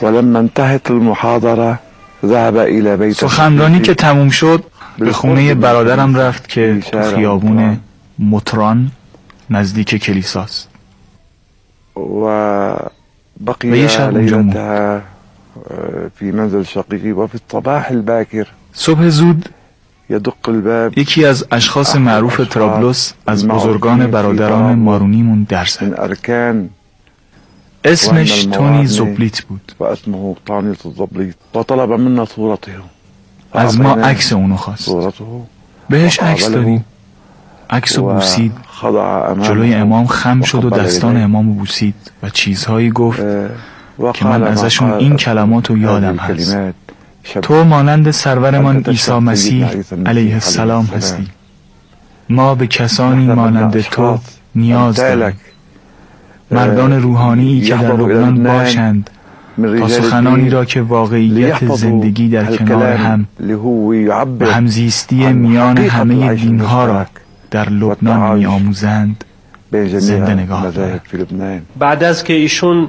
ولما انتهت المحاضره ذهب الى بیت. سخنرانی که تموم شد به خونه برادرم رفت که تو خیابون مطران نزدیک کلیساست و یه شب اونجا موند. في منزل شقيقي وفي الصباح الباكر صبح زود يدق الباب. یکی از اشخاص معروف طرابلس از بزرگان برادران مارونیمون در زد. اسمش تونی زوبلیت بود. و اسمه تونی زوبلیت و طلب منا صورته. از ما عکس اونو خواست. بهش عکس دادیم. عکسو بوسید. جلوی امام خم شد و دستان امامو بوسید و چیزهایی گفت که من ازشون این کلماتو یادم هست. تو مانند سرورمان عیسی مسیح علیه السلام هستی. ما به کسانی مانند تو نیاز داریم. مردان روحانی که در لبنان باشند تا سخنانی را که واقعیت زندگی در کنار هم و همزیستی میان همه دینها را در لبنان می آموزند زنده نگاه دارند. بعد از که ایشون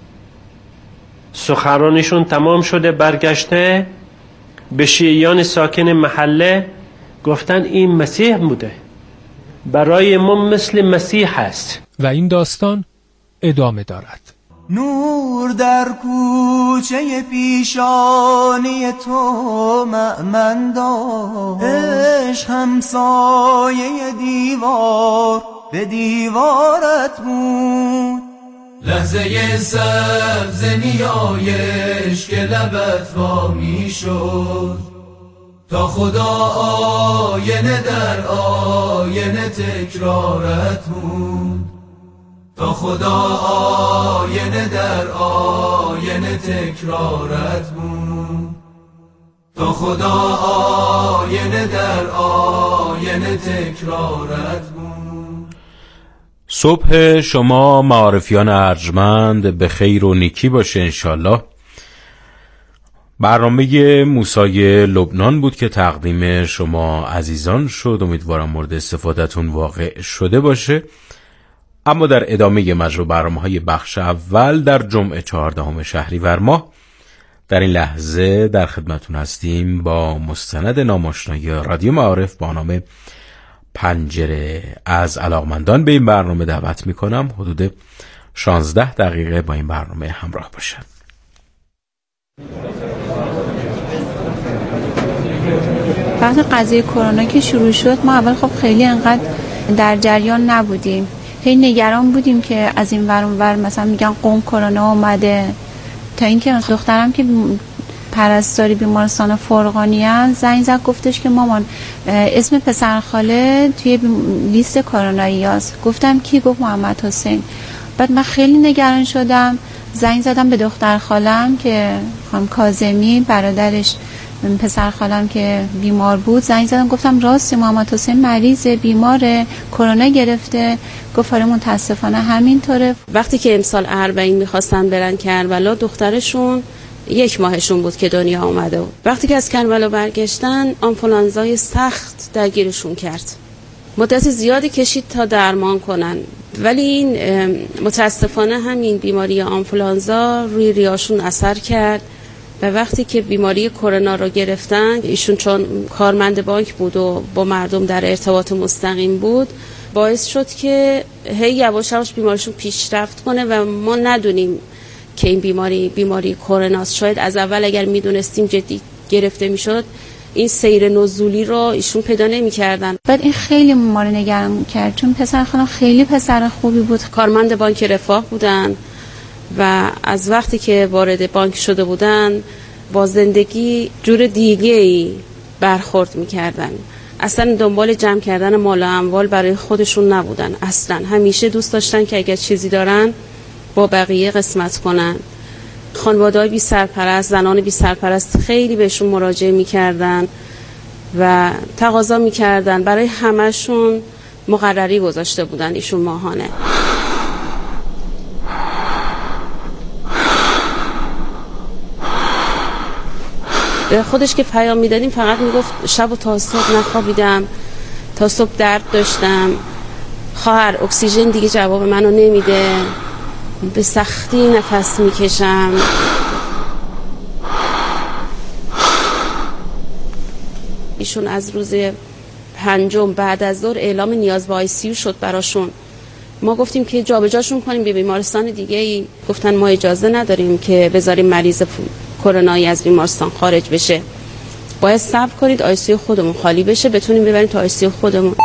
سخنرانیشون تمام شده برگشته به شیعیان ساکن محله گفتن این مسیح بوده، برای ما مثل مسیح هست. و این داستان ادامه دارد. نور در کوچه پیشانی تو مأمندا، عشق همسایه دیوار به دیوارت بود. لحظه سبز نیایش که لبت وا می شد، تا خدا آینه در آینه تکرارت بود. تا خدا آینه در آینه تکرارت بود. تا خدا آینه در آینه تکرارت بود. صبح شما معارفیان ارجمند به خیر و نیکی باشه انشالله. برنامه موسای لبنان بود که تقدیم شما عزیزان شد. امیدوارم مورد استفادهتون واقع شده باشه. اما در ادامه مجرا برنامه‌های بخش اول در جمعه 14 شهریور ماه در این لحظه در خدمتون هستیم با مستند ناماشنای رادیو معارف با نام پنجره. از علاقمندان به این برنامه دعوت میکنم حدود 16 دقیقه با این برنامه همراه باشن. وقتی قضیه کرونا که شروع شد ما اول خب خیلی انقدر در جریان نبودیم، خیلی نگران بودیم که از این ور اون ور مثلا میگن قم کرونا اومده، تا اینکه دخترم که پرستاری بیمارستان فرغانیان زنگ زد گفتش که مامان اسم پسر خاله توی لیست کرونایی هست. گفتم کی؟ گفت محمد حسین. بعد من خیلی نگران شدم، زنگ زدم به دختر خالم که خانم کاظمی برادرش پسر خالم که بیمار بود، زنگ زدم گفتم راستی محمد حسین مریضه، بیماره، کرونا گرفته؟ گفت آره متاسفانه همینطوره. وقتی که امسال اربعین میخواستن برن کربلا دخترشون 1 ماهشون بود که دنیا آمده بود. وقتی که از کربلا برگشتن آنفولانزای سخت درگیرشون کرد، مدت زیادی کشید تا درمان کنن، ولی این متاسفانه همین بیماری آنفولانزا روی ریاشون اثر کرد و وقتی که بیماری کرونا رو گرفتن، ایشون چون کارمند بانک بود و با مردم در ارتباط مستقیم بود، باعث شد که یواش یواش بیماریشون پیشرفت کنه و ما ندونیم که این بیماری کروناست. شاید از اول اگر میدونستیم جدی گرفته میشد این سیر نزولی رو ایشون پیدا نمی‌کردن. بعد این خیلی ما رو نگران کرد چون پسر خانم خیلی پسر خوبی بود، کارمند بانک رفاه بودن و از وقتی که وارد بانک شده بودن با زندگی جور دیگه‌ای برخورد می‌کردن. اصلا دنبال جمع کردن مال و اموال برای خودشون نبودن. اصلا همیشه دوست داشتن که اگر چیزی دارن با بقیه قسمت کنن. خانواده‌های بی سرپرست، زنان بی سرپرست خیلی بهشون مراجعه می‌کردن و تقاضا می‌کردن، برای همه‌شون مقرری گذاشته بودن ایشون ماهانه. خودش که پیام میدادیم فقط میگفت شب و تا صبح نخوابیدم، تا صبح درد داشتم، خواهر اکسیژن دیگه جواب منو نمیده، به سختی نفس میکشم. ایشون از روز 5 بعد از ظهر اعلام نیاز به ICU شد براشون. ما گفتیم که جابجاشون کنیم به بیمارستان دیگه ای. گفتن ما اجازه نداریم که بذاریم مریض کرونایی از بیمارستان خارج بشه، باید صبر کنید ICU خودمون خالی بشه بتونیم ببریم تا ICU خودمون.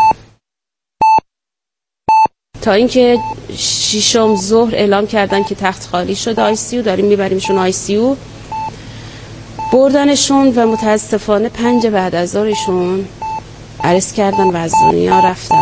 تا اینکه 6 ظهر اعلام کردن که تخت خالی شده ICU، داریم میبریمشون ICU. بردنشون و متاسفانه 5 بعد از ظهر ایشون عرض کردن و از دنیا رفتن.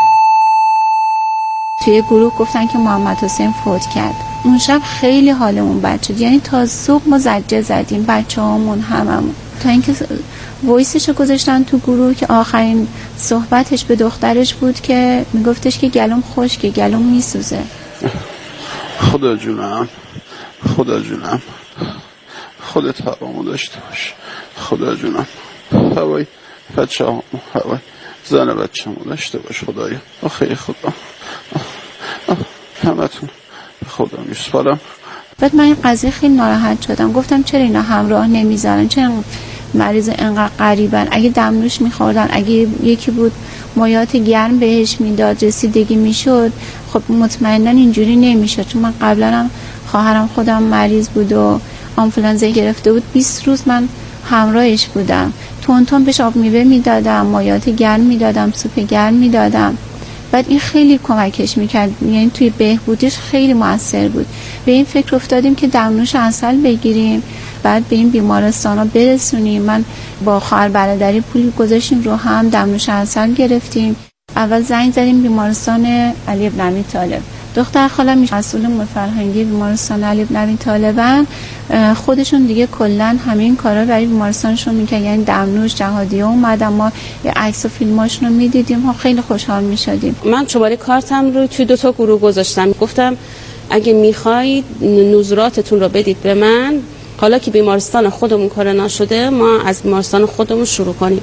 توی گروه گفتن که محمد حسین فوت کرد. اون شب خیلی حالمون بد شد، یعنی تا صبح ما زجه زدیم، بچه‌هامون هممون، تا اینکه وایسشو گذاشتن تو گروه که آخرین صحبتش به دخترش بود که میگفتش که گلوم خشکه، گلوم میسوزه. خدا جونم، خدا جونم، خودت هوامو داشته باش، خدا جونم، هوای بچه همو، هوای زن بچه همو داشته باش خدایا. آخه خدا همتون خدا میسپارم. بعد من این قضیه خیلی ناراحت شدم، گفتم چرا اینا همراه نمیذارن، چرا مریض انقدر غریبن، اگه دمنوش میخوردن، اگه یکی بود مایات گرم بهش میداد رسیدگی میشد، خب مطمئنا اینجوری نمیشد. چون من قبلا هم خواهرم خودم مریض بود و آنفولانزا گرفته بود، 20 روز من همراهش بودم، تون بهش آب میوه میدادم، مایات گرم میدادم، سوپ گرم میدادم. بعد این خیلی کمکش میکرد، یعنی توی بهبودیش خیلی موثر بود. به این فکر افتادیم که دمنوش عسل بگیریم، بعد به این بیمارستانا برسونیم. من با خواهر برادری پول گذاشتیم رو هم، دمنوش عسل گرفتیم. اول زنگ زدیم بیمارستان علی بن ابی طالب، دختر خالم مسئول امور فرهنگی بیمارستان علی بن ابی طالبن، خودشون دیگه کلا همین کارا برای بیمارستانشون میکنن، یعنی دمنوش جهادیه اومدن، ما عکس و فیلماشون رو میدیدیم، ها خیلی خوشحال میشدیم. من شماره کارتم رو توی 2 گروه گذاشتم، گفتم اگه میخواید نظراتتون رو بدید به من، حالا که بیمارستان خودمون کرونا شده ما از بیمارستان خودمون شروع کنیم.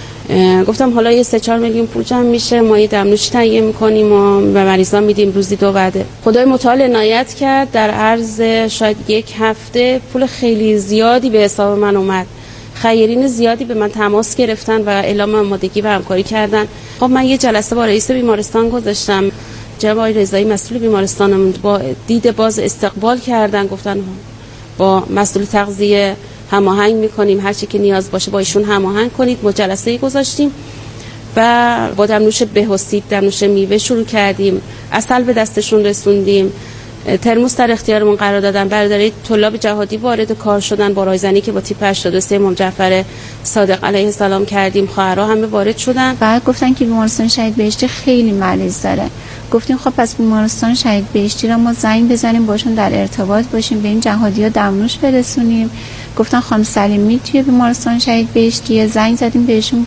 گفتم حالا یه 3-4 میلیون پول جمع میشه، ما یه دمنوش تهیه میکنیم و به مریضان میدیم روزی 2 وعده. خدای متعال عنایت کرد، در عرض شاید 1 هفته پول خیلی زیادی به حساب من اومد. خیرین زیادی به من تماس گرفتن و اعلام آمادگی و همکاری کردن. خب من یه جلسه با رئیس بیمارستان گذاشتم، جناب آقای رضایی مسئول بیمارستانم با دید باز استقبال کردن، گفتن با مسئول تغذیه هماهنگ میکنیم، هر چی که نیاز باشه با ایشون هماهنگ کنید. ما جلسه گذاشتیم و با دمنوش بهوسید، دمنوش میوه شروع کردیم، عسل به دستشون رسوندیم، ترموس در اختیارمون قرار دادن. برادرای طلاب جهادی وارد کار شدن با رایزنی که با تیپ 83 امام جعفر صادق علیه السلام کردیم، خواهرها همه وارد شدن. بعد گفتن که بیمارستان شهید بهشتی خیلی مریض داره. گفتیم خب پس بیمارستان شهید بهشتی را ما زنگ بزنیم، باشون در ارتباط باشیم، به این جهادی‌ها دمنوش برسونیم. گفتن خانم سلیمی توی بیمارستان شهید بهشتی، زنگ زدیم بهشون،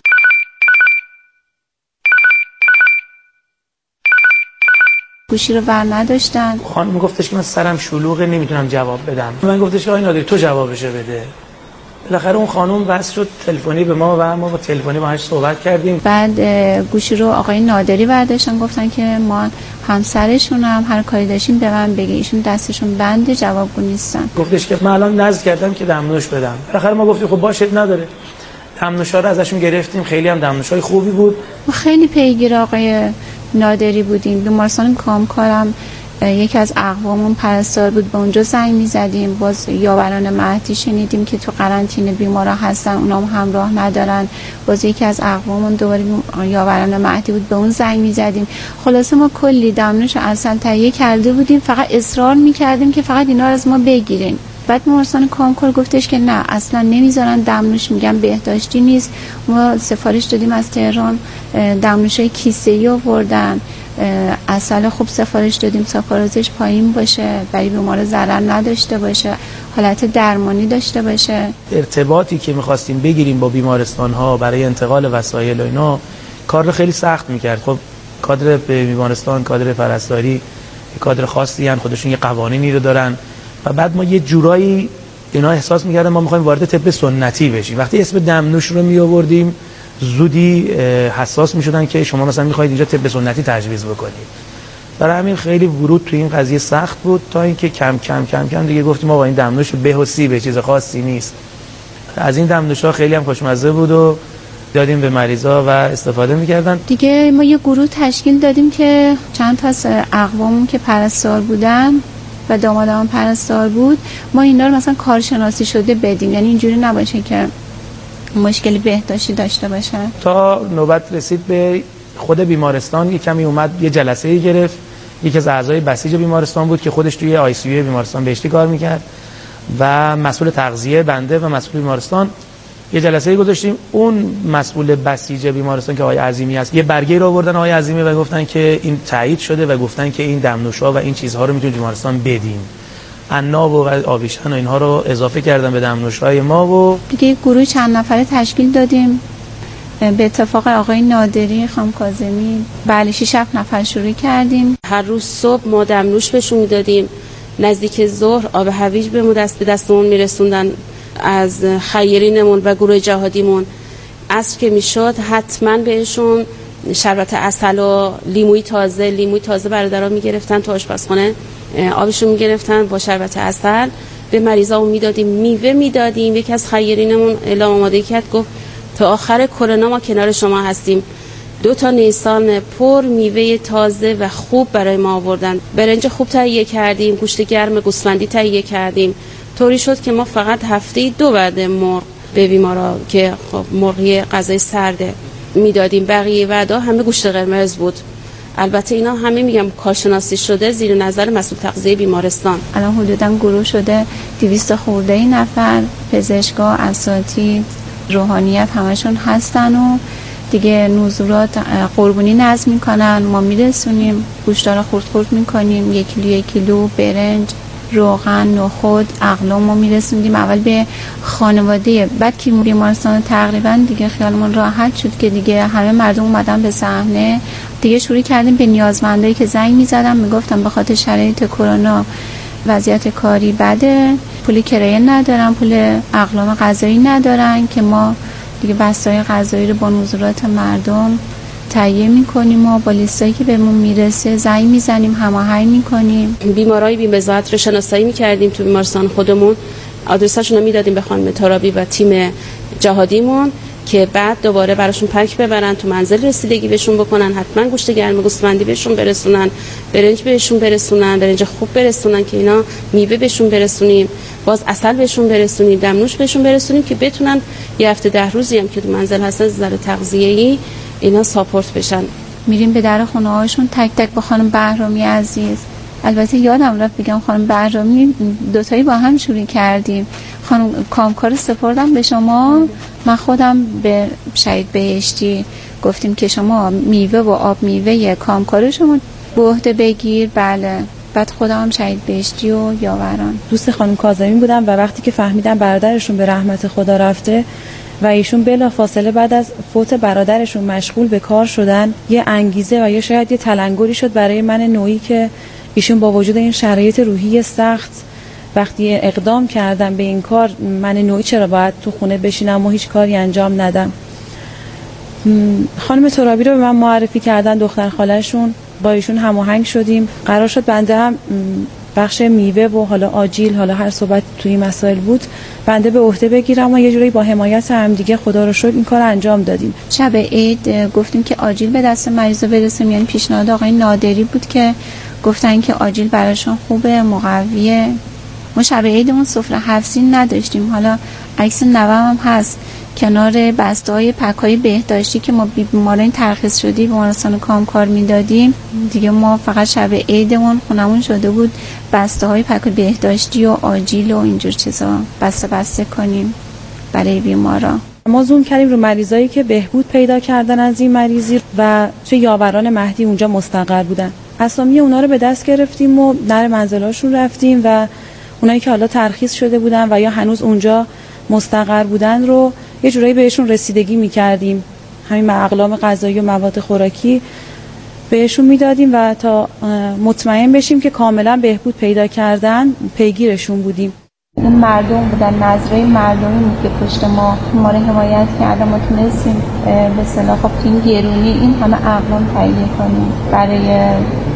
گوشی رو ور نداشتن. خانم گفتش که من سرم شلوغه نمیتونم جواب بدم. من گفتش که آقای نادری تو جوابشو بده. بالاخره اون خانم بس شد تلفنی به ما و ما با تلفنی باهاش صحبت کردیم. بعد گوشی رو آقای نادری برداشتن، گفتن که ما همسرشونم، هر کاری داشتیم به من بگی، ایشون دستشون بنده جوابگو نیستن. گفتش که من الان نذر کردم که دمنوش بدم. بالاخره ما گفتیم خب باشه نداره. دمنوشا رو ازشون گرفتیم، خیلی هم دمنوشای خوبی بود. ما خیلی پیگیر آقای نادری بودیم. بیمارستان کامکارم یکی از اقوامون پرستار بود، به اونجا زنگ می‌زدیم، باز یاوران مهدی شنیدیم که تو قرنطینه بیمارا هستن، اونام همراه ندارن، باز یکی از اقوامون دوباره یاوران مهدی بود، به اون زنگ می‌زدیم. خلاصه ما کلی دمنوش عسل تهیه کرده بودیم، فقط اصرار می‌کردیم که فقط اینا رو از ما بگیرین. بعد بیمارستان کامکار گفتش که نه اصلا نمیذارن دمنوش، میگن بهداشتی نیست. ما سفارش دادیم از تهران، دمنوشای کیسه‌ای آوردن، عسل خوب سفارش دادیم ساکاروزش پایین باشه، برای بیمار ضرر نداشته باشه، حالت درمانی داشته باشه. ارتباطی که می‌خواستیم بگیریم با بیمارستان‌ها برای انتقال وسایل و اینا کار رو خیلی سخت می‌کرد. خب کادر بیمارستان، کادر پرستاری کادر خاصی ان، خودشون یه قوانینی رو دارن و بعد ما یه جورایی اینا احساس می‌کردن ما می‌خوایم وارد طب سنتی بشیم. وقتی اسم دمنوش رو می‌آوردیم زودی حساس می‌شدن که شما مثلا می‌خواید اینجا طب سنتی تجویز بکنید. برای همین خیلی ورود تو این قضیه سخت بود، تا اینکه کم کم دیگه گفتیم ما با این دمنوش به و سی به چیز خاصی نیست. از این دمنوش‌ها خیلی هم خوشمزه بود و دادیم به مریضا و استفاده می‌کردن. دیگه ما یه گروه تشکیل دادیم که چند تا از اقوامون که پرستار بودن و دامادم پرستار بود، ما اینا رو مثلا کارشناسی شده بدیم، یعنی اینجوری نباشه که مشکلی بهداشتی داشته باشن. تا نوبت رسید به خود بیمارستان، یه کمی اومد یه جلسه‌ای گرفت. یکی از اعضای بسیج بیمارستان بود که خودش توی آی سی یو بیمارستان بهشتی کار میکرد و مسئول تغذیه بنده و مسئول بیمارستان یه جلسه‌ای گذاشتیم. اون مسئول بسیج بیمارستان که آقای عظیمی هست، یه برگه رو آوردن آقای عظیمی و گفتن که این تایید شده و گفتن که این دمنوشا و این چیزها رو میتونید بیمارستان بدین. عناب و آویشن و اینها رو اضافه کردن به دمنوش‌های ما و دیگه گروه چند نفره تشکیل دادیم. به اتفاق آقای نادری، خانم کاظمی، بله 6-7 نفر شروع کردیم. هر روز صبح ما دمنوش بهشون میدادیم، نزدیک ظهر آب هویج به دستمون میرسوندن از خیرینمون و گروه جهادیمون. عصر که میشد حتما بهشون شربت عسل و لیموی تازه برادرها میگرفتن تو آشپزخونه، آبشون میگرفتن با شربت عسل به مریضامون میدادیم. میوه میدادیم. یکی از خیرینمون اعلام آماده کرد، گفت تا آخر کرونا ما کنار شما هستیم. 2 نیسان پر میوه تازه و خوب برای ما آوردن. برنج خوب تهیه کردیم، گوشت گرم گوسفندی تهیه کردیم. طوری شد که ما فقط هفته 2 وعده مرغ به بیمارا که خب مرغی غذای سرده میدادیم. بقیه وعده همه گوشت قرمز بود. البته اینا همه میگم کارشناسی شده زیر نظر مسئول تغذیه بیمارستان. الان حدوداً گروه شده 200 خورده نفر، پزشکا، اساتید، روحانیت همشون هستن و دیگه نزولات قربونی نظم میکنن، ما میرسونیم، گوشتارا خورد میکنیم، 1 کیلو برنج، روغن، نخود، اقلام ما میرسوندیم اول به خانواده. بعد که بیمارستان تقریبا دیگه خیالمون راحت شد که دیگه همه مردم اومدن به صحنه، دیگه شروع کردیم به نیازمندایی که زنگ میزدن میگفتم به خاطر شرایط کرونا وضعیت کاری بده، پول کرایه ندارن، پول اقلام غذایی ندارن، که ما دیگه بسته‌های غذایی رو با نزولات مردم تهیه میکنیم و با لیستایی که بهمون میرسه زنگ میزنیم، هماهنگ میکنیم. بیمارای بی‌مزاحت رو شناسایی میکردیم تو بیمارستان خودمون، آدرساشون رو میدادیم به خانم ترابی و تیم جهادیمون که بعد دوباره براشون پک ببرن تو منزل، رسیدگی بهشون بکنن، حتما گوشت گرم گوسفندی بهشون برسونن، برنج بهشون برسونن، برنج خوب برسونن که اینا میوه بهشون برسونیم، باز عسل بهشون برسونیم، دمنوش بهشون برسونیم که بتونن یه هفته 10 روزی هم که تو منزل هستن از نظر تغذیه‌ای اینا ساپورت بشن. میریم به در خونه هاشون تک تک با خانم بهرامی عزیز. البته یادم رفت بگم خانم بهرامی 2 تایی با هم شروع کردیم. خانم کامکار سپردم به شما، من خودم به شهید بهشتی گفتیم که شما میوه و آب میوه کامکار شما به عهده بگیر. بله، بعد خودم هم شهید بهشتی و یاوران. دوست خانم کاظمی بودم و وقتی که فهمیدم برادرشون به رحمت خدا رفته و ایشون بلا فاصله بعد از فوت برادرشون مشغول به کار شدن، یه انگیزه و یا شاید یه تلنگری شد برای من نوعی که ایشون با وجود این شرایط روحی سخت وقتی اقدام کردم به این کار، من نوعی چرا باید تو خونه بشینم و هیچ کاری انجام ندم. خانم ترابی رو به من معرفی کردن، دختر خاله‌شون، با ایشون هماهنگ شدیم. قرار شد بنده هم بخش میوه و حالا آجیل، حالا هر صحبت توی این مسائل بود، بنده به عهده بگیرم و یه جوری با حمایت هم دیگه خدا رو شکر این کار انجام دادیم. شب عید گفتیم که آجیل به دست مریضا برسیم، یعنی پیشنهاد آقای نادری بود که گفتن که آجیل براشون خوبه، مقویه. ما شب عیدمون سفره 7 سین نداشتیم. حالا عکس نوام هم هست کنار بسته‌های پک‌های بهداشتی که ما بیماران ترخیص شدی بیمارستان کامکار میدادیم. دیگه ما فقط شب عیدمون خونمون شده بود بسته‌های پک بهداشتی و آجیل و اینجور چیزا بسته کنیم برای بیمارا. ما زوم کردیم رو مریضایی که بهبود پیدا کردن از این مریضی و توی یاوران مهدی اونجا مستقر بودن. اسامی اونا رو به دست گرفتیم و در منزلاشون رفتیم و اونایی که حالا ترخیص شده بودن و یا هنوز اونجا مستقر بودن رو یه جورایی بهشون رسیدگی می‌کردیم. همین اقلام غذایی و مواد خوراکی بهشون میدادیم و تا مطمئن بشیم که کاملا بهبود پیدا کردن پیگیرشون بودیم. این مردم بودن، نظره مردمی بود که پشت ما رو حمایت کردن. ما تونستیم به اصطلاح خب این گرونی این همه اقلام تهیه کنیم برای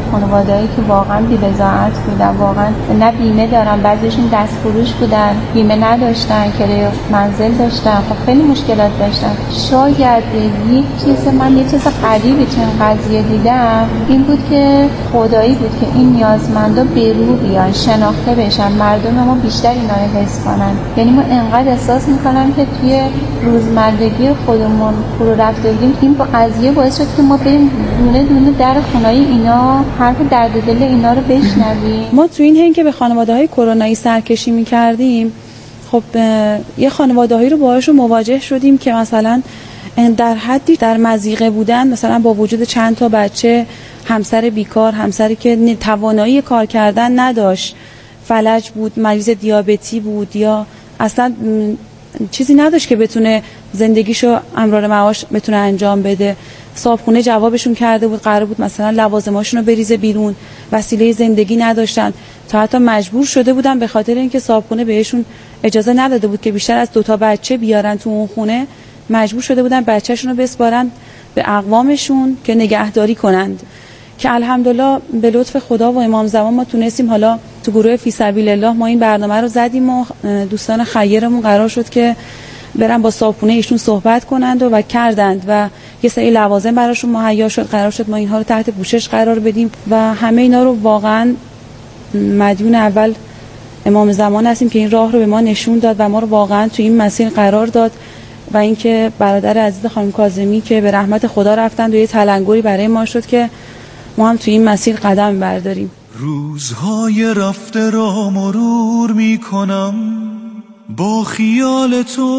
خانواده‌ای که واقعا بی‌بضاعت بودن، واقعا نه بیمه دارن، بعضیشون دست فروش بودن، بیمه نداشتن، کرایه منزل داشتن، خب خیلی مشکلات داشتن. شاید من یه چیز غریبی تو این قضیه دیدم این بود که خدایی بود که این نیازمندا به رو بیان، شناخته بشن، مردم ما بیشتر اینا رو حس کنن. یعنی ما انقدر احساس می‌کنم که توی روزمرگی خودمون فرو رفته بودیم. این قضیه باعث شد که ما بریم دونه دونه در خونه‌ی اینا حرف درد دل اینا رو بشنویم. ما تو این حین که به خانواده‌های کرونایی سرکشی می‌کردیم، خب یه خانواده‌هایی رو باهاشون مواجه شدیم که مثلا در حدی در مضیقه بودن، مثلا با وجود چند تا بچه، همسر بیکار، همسری که توانایی کار کردن نداشت، فلج بود، مریض دیابتی بود، یا اصلا چیزی نداشت که بتونه زندگیشو امرار معاش بتونه انجام بده. صاحبخونه جوابشون کرده بود قرار بود مثلا لوازماشون رو بریزه بیرون، وسیله زندگی نداشتن، تا حتی مجبور شده بودن به خاطر اینکه صاحبخونه بهشون اجازه نداده بود که بیشتر از 2 بچه بیارن تو اون خونه، مجبور شده بودن بچه‌شون رو بسپارن به اقوامشون که نگهداری کنند. که الحمدلله به لطف خدا و امام زمان ما تونستیم حالا تو گروه فی سبیل الله ما این برنامه رو زدیم و دوستان خیرمون قرار شد که برن با صاحبخونه ایشون صحبت کنند و کردند و یه سری لوازم براشون مهیا شد. قرار شد ما اینها رو تحت پوشش قرار بدیم و همه اینا رو واقعا مدیون اول امام زمان هستیم که این راه رو به ما نشون داد و ما رو واقعا تو این مسیر قرار داد. و اینکه برادر عزیز خانم کاظمی که به رحمت خدا رفتند و یه تلنگری برای ما شد که ما هم تو این مسیر قدم برداریم. روزهای رفته را مرور می کنم با خیال تو،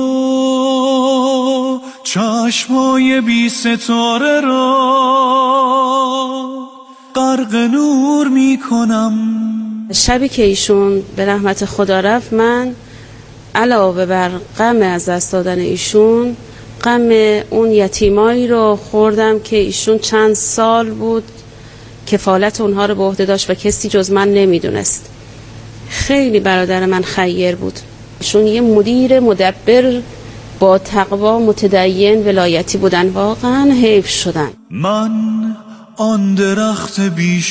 چشمای بی ستاره را غرق نور می کنم. شبی که ایشون به رحمت خدا رفت، من علاوه بر غم از دست دادن ایشون، غم اون یتیمایی رو خوردم که ایشون چند سال بود کفالت اونها رو به عهده داشت و کسی جز من نمیدونست. خیلی برادر من خیر بود. ایشون یه مدیر مدبر با تقوا متدین ولایتی بودن، واقعا حیف شدن. من آن درخت بی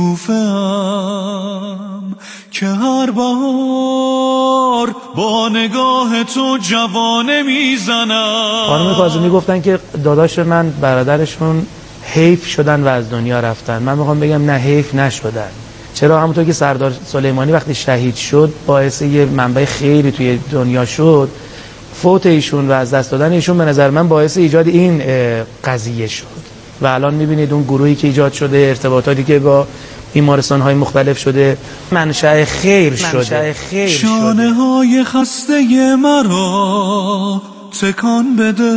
شکوفه‌ام که هر بهار با نگاه تو جوانه میزنم. خانم کاظمی گفتن که داداش من برادرشون حیف شدن و از دنیا رفتن. من میخوام بگم نه، حیف نشدن. چرا؟ همونطور که سردار سلیمانی وقتی شهید شد باعث یه منبع خیری توی دنیا شد، فوت ایشون و از دست دادن ایشون به نظر من باعث ایجاد این قضیه شد. و الان میبینید اون گروهی که ایجاد شده، ارتباطاتی که با بیمارستان‌های مختلف شده، منشأ خیر شده. شانه های خسته مرا تکان بده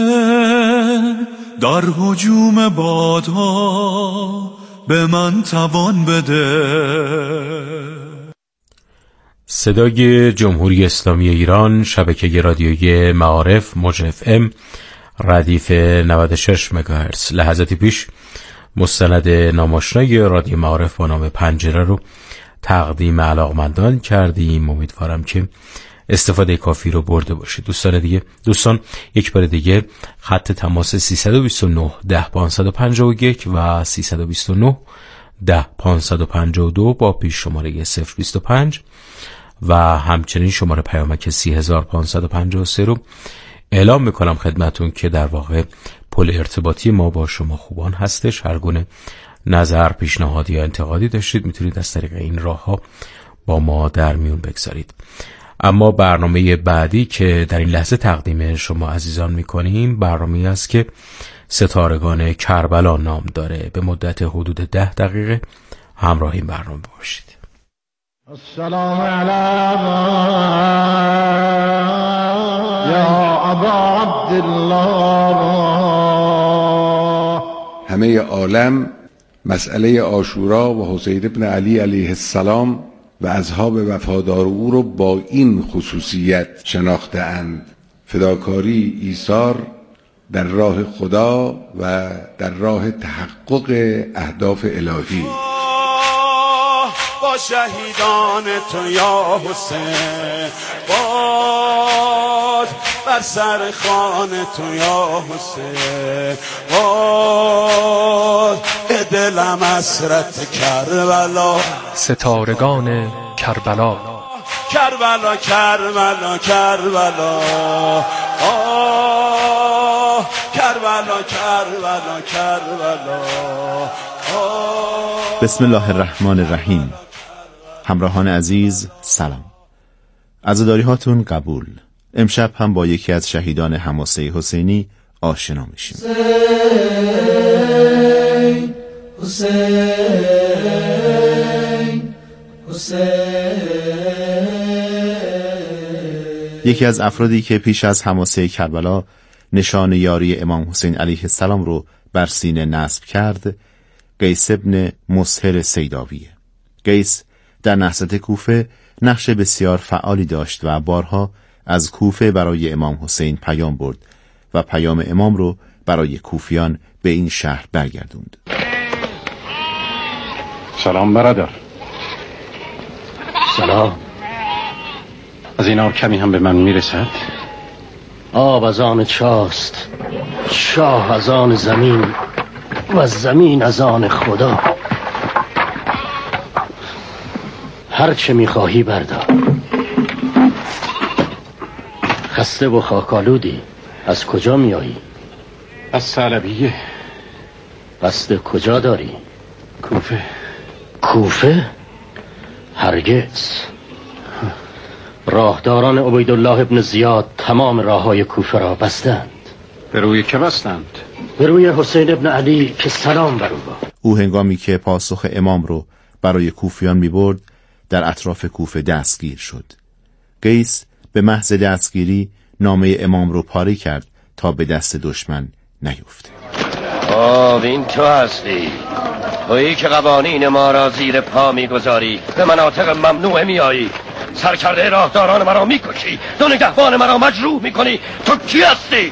در هجوم بادها، به من توان بده. صدای جمهوری اسلامی ایران، شبکه رادیویی معارف موج FM، ردیف 96 مگاهرتز. لحظاتی پیش مستند ناماشنای رادیو معارف با نام پنجره رو تقدیم علاقمندان کردیم. امیدوارم که استفاده کافی رو برده باشید. دوستان یک بار دیگه خط تماس 329 10 551 و 329 10 552 با پیش شماره 025 و همچنین شماره پیامک 30553 رو اعلام میکنم خدمتون که در واقع پل ارتباطی ما با شما خوبان هستش. هر گونه نظر، پیشنهاد یا انتقادی داشتید میتونید از طریق این راه ها با ما در میون بگذارید. اما برنامه بعدی که در این لحظه تقدیم شما عزیزان میکنیم برنامه‌ای است که ستارگان کربلا نام داره. به مدت حدود 10 دقیقه همراه این برنامه باشید. السلام علیکم یا ابا عبدالله. همه عالم مسئله عاشورا و حسین ابن علی علیه السلام و اصحاب وفادار او رو با این خصوصیت شناخته اند: فداکاری، ایثار در راه خدا و در راه تحقق اهداف الهی. با شهیدان تو یا حسین، باد بر بر سر خانه تو یا حسین وای دلم حسرت کربلا ستارگان کربلا کربلا کربلا کربلا آه کربلا کربلا کربلا بسم الله الرحمن الرحیم. همراهان عزیز سلام، عزاداری هاتون قبول. امشب هم با یکی از شهیدان حماسه حسینی آشنا میشیم. یکی از افرادی که پیش از حماسه کربلا نشان یاری امام حسین علیه السلام رو بر سینه نصب کرد، قیس ابن مسهر سیداویه. قیس در نهضت کوفه نقش بسیار فعالی داشت و بارها از کوفه برای امام حسین پیام برد و پیام امام رو برای کوفیان به این شهر برگردوند. سلام برادر. سلام. از این آب کمی هم به من میرسد؟ آب از آن چاست، شاه از آن زمین و زمین از آن خدا. هر چه میخواهی بردار. خسته و خاکالودی، از کجا میایی؟ از سلبیه. قصد کجا داری؟ کوفه. کوفه؟ هرگز. راهداران عبیدالله ابن زیاد تمام راههای کوفه را بستند. به روی که بستند؟ به روی حسین ابن علی که سلام بر او باد. او هنگامی که پاسخ امام رو برای کوفیان می برد در اطراف کوفه دستگیر شد. قیس به محض دستگیری نامه امام رو پاره کرد تا به دست دشمن نیفته. این تو هستی، تویی که قوانین ما را زیر پا میگذاری، به مناطق ممنوعه میایی، سرکرده راهداران مرا میکشی، دو نگهبان مرا مجروح میکنی. تو کی هستی؟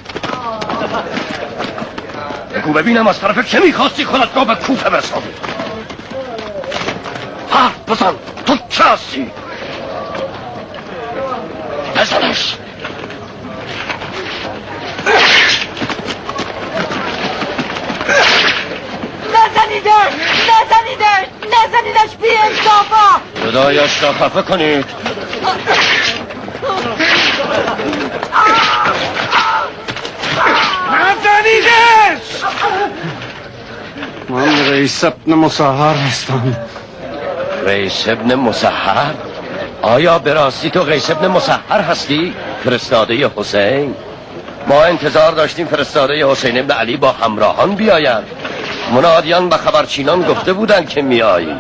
بگو ببینم از طرف چه میخواستی خودت را به کوفه برسانی؟ حرف بزن، تو کی هستی؟ بزنش. نزنیدش بی انصافا. خدایش را خفه کنید. نزنیدش. من قیس ابن مسهر هستم. قیس ابن مسهر؟ آیا به راستی تو قیس ابن مسهر هستی؟ فرستاده حسین؟ ما انتظار داشتیم فرستاده حسین ابن علی با همراهان بیاید. منادیان و خبرچینان گفته بودند که میایی.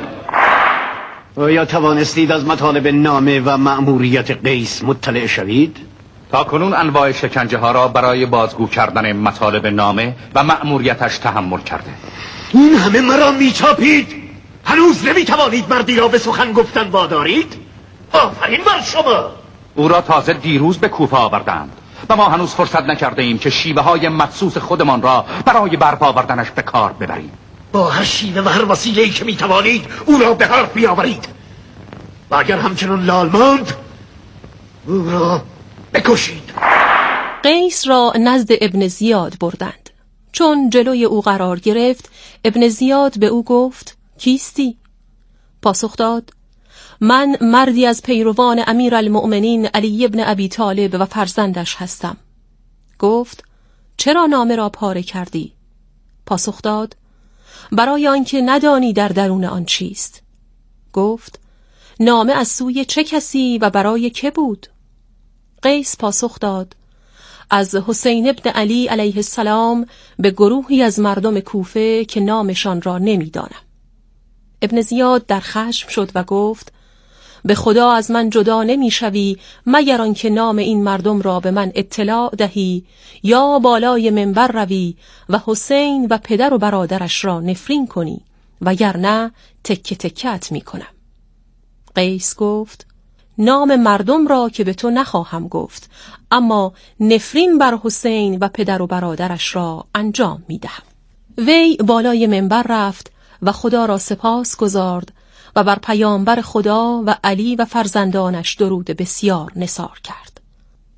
آیا توانستید از مطالب نامه و مأموریت قیس مطلع شوید؟ تا کنون انواع شکنجه ها را برای بازگو کردن مطالب نامه و مأموریتش تحمل کرده. این همه مرا میچاپید، هنوز نمیتوانید مردی را به سخن گفتن وادارید؟ آفرین بر شما. او را تازه دیروز به کوفه آوردند و ما هنوز فرصت نکرده ایم که شیوه های مخصوص خودمان را برای برپا آوردنش به کار ببریم. با هر شیوه و هر وسیله‌ای که میتوانید او را به حرف بیاورید و اگر همچنان لال ماند او را بکشید. قیس را نزد ابن زیاد بردند. چون جلوی او قرار گرفت، ابن زیاد به او گفت کیستی؟ پاسخ داد من مردی از پیروان امیرالمؤمنین علی ابن ابی طالب و فرزندش هستم. گفت چرا نامه را پاره کردی؟ پاسخ داد برای آنکه ندانی در درون آن چیست. گفت نامه از سوی چه کسی و برای که بود؟ قیس پاسخ داد از حسین ابن علی علیه السلام به گروهی از مردم کوفه که نامشان را نمیدانم. ابن زیاد در خشم شد و گفت به خدا از من جدا نمیشوی مگر آنکه نام این مردم را به من اطلاع دهی یا بالای منبر روی و حسین و پدر و برادرش را نفرین کنی وگرنه تکه تکت میکنم. قیس گفت نام مردم را که به تو نخواهم گفت، اما نفرین بر حسین و پدر و برادرش را انجام میدهم. وی بالای منبر رفت و خدا را سپاس گزارد و بر پیامبر خدا و علی و فرزندانش درود بسیار نثار کرد.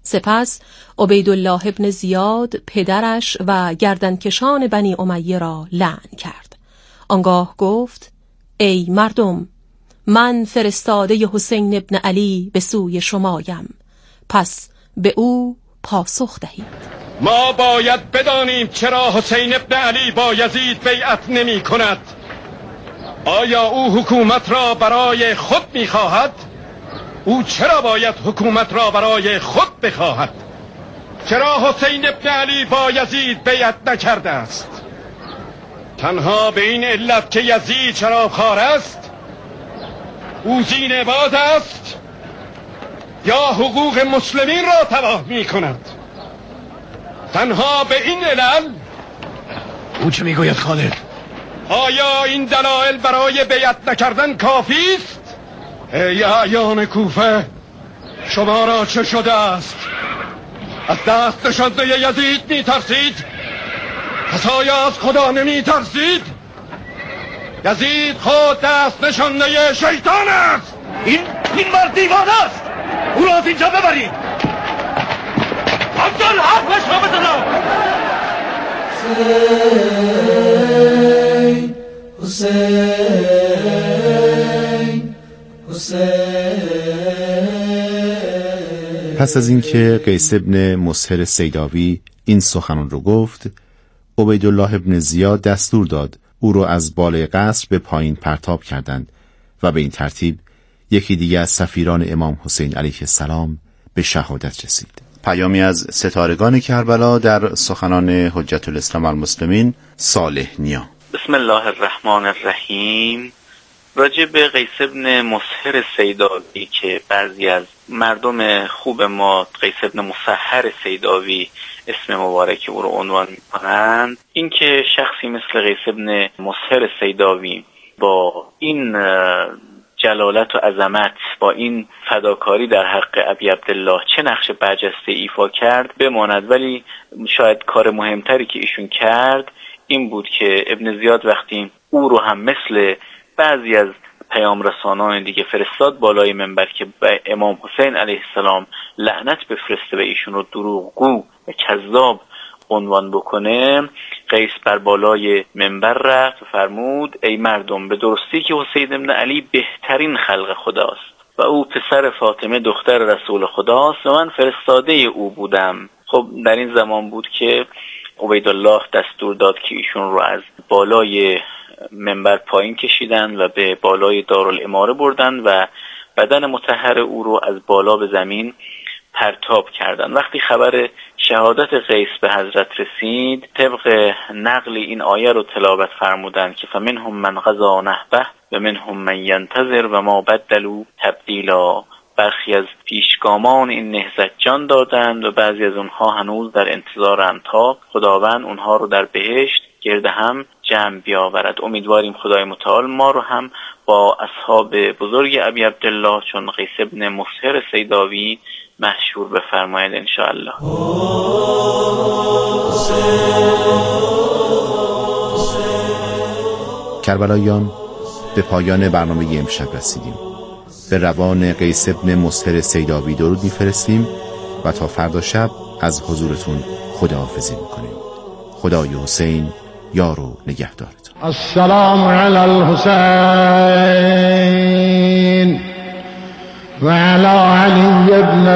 سپس عبیدالله ابن زیاد پدرش و گردنکشان بنی امیه را لعن کرد. آنگاه گفت: ای مردم، من فرستاده حسین ابن علی به سوی شمایم، پس به او پاسخ دهید. ما باید بدانیم چرا حسین ابن علی با یزید بیعت نمی کند. آیا او حکومت را برای خود می خواهد؟ او چرا باید حکومت را برای خود بخواهد؟ چرا حسین ابن علی با یزید بیعت نکرده است؟ تنها به این علت که یزید شرابخوار است؟ او زین باز است؟ یا حقوق مسلمین را تباه می کند؟ تنها به این علل؟ او چه میگوید خالد؟ آیا این دلایل برای بیعت نکردن کافی است؟ ای اعیان کوفه، شما را چه شده است؟ از دست نشانده یزید می ترسید؟ پس آیا از خدا نمی ترسید؟ یزید خود دست نشانده شیطان است. این مرد دیوانه است. او را از اینجا ببرید. عبدال حرفش را بزنم. پس از اینکه قیس ابن مسهر سیداوی این سخنان رو گفت، عبیدالله ابن زیاد دستور داد او را از بالای قصر به پایین پرتاب کردند و به این ترتیب یکی دیگر از سفیران امام حسین علیه السلام به شهادت رسید. پیامی از ستارگان کربلا در سخنان حجت الاسلام المسلمین صالح نیا. بسم الله الرحمن الرحیم. راجع به قیس ابن مسهر سیداوی که بعضی از مردم خوب ما قیس ابن مسهر سیداوی اسم مبارک او رو عنوان می‌کنند، این که شخصی مثل قیس ابن مسهر سیداوی با این جلالت و عظمت، با این فداکاری در حق ابی عبدالله چه نقش برجسته ایفا کرد بماند. ولی شاید کار مهمتری که ایشون کرد این بود که ابن زیاد وقتی او رو هم مثل بعضی از پیام رسانان دیگه فرستاد بالای منبر که به امام حسین علیه السلام لعنت بفرسته و ایشون رو دروغگو و کذاب عنوان بکنه، قیس بر بالای منبر رفت و فرمود: ای مردم، به درستی که حسین ابن علی بهترین خلق خداست و او پسر فاطمه دختر رسول خداست و من فرستاده او بودم. خب در این زمان بود که عبیدالله دستور داد که ایشون رو از بالای منبر پایین کشیدن و به بالای دارالاماره بردن و بدن مطهر او رو از بالا به زمین پرتاب کردن. وقتی خبر شهادت قیس به حضرت رسید، طبق نقل این آیه رو تلاوت فرمودند که فمنهم من قضا نحبه و منهم من ینتظر و ما بدلوا تبدیلا. برخی از پیشگامان این نهضت جان دادند و بعضی از اونها هنوز در انتظارند تا خداوند اونها رو در بهشت گرد هم جمع بیاورد. امیدواریم خدای متعال ما رو هم با اصحاب بزرگ ابی عبدالله چون قیس ابن مسهر سیداوی محشور بفرماید انشاءالله. کربلایان، به پایان برنامه امشب رسیدیم. به روان قیس ابن مسهر سیداوی درود می‌فرستیم و تا فردا شب از حضورتون خداحافظی می‌کنیم. خدای حسین یار و نگهدارتون. السلام علی الحسین و علی علی ابن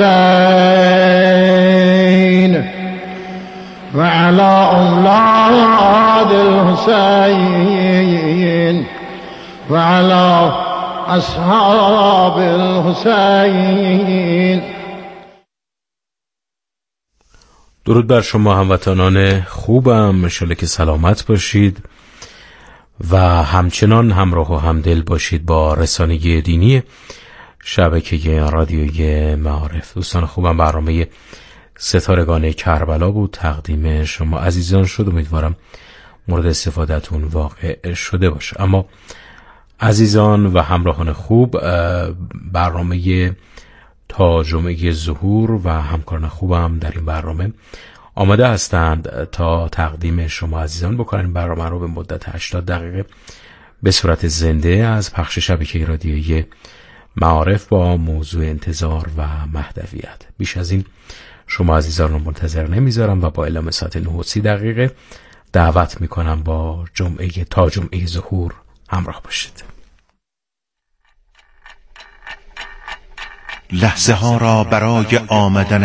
الحسین و علی اولاد الحسین و علی اصحاب الحسین. درود بر شما هموطنان خوبم، انشالله که سلامت باشید و همچنان همراه و همدل باشید با رسانه دینی شبکه رادیوی معارف. دوستان خوبم، برنامه ستارگان کربلا بود، تقدیم شما عزیزان شد. امیدوارم مورد استفادهتون واقع شده باشه. اما عزیزان و همراهان خوب، برنامه تا جمعه ظهور و همکاران خوبم در این برنامه آماده هستند تا تقدیم شما عزیزان بکنن. برنامه رو به مدت 80 دقیقه به صورت زنده از پخش شبکه رادیویی معارف با موضوع انتظار و مهدویت. بیش از این شما عزیزان رو منتظر نمیذارم و با اعلام ساعت 9:30 دعوت میکنم با جمعه ظهور همراه باشید. لحظه ها را برای آمدن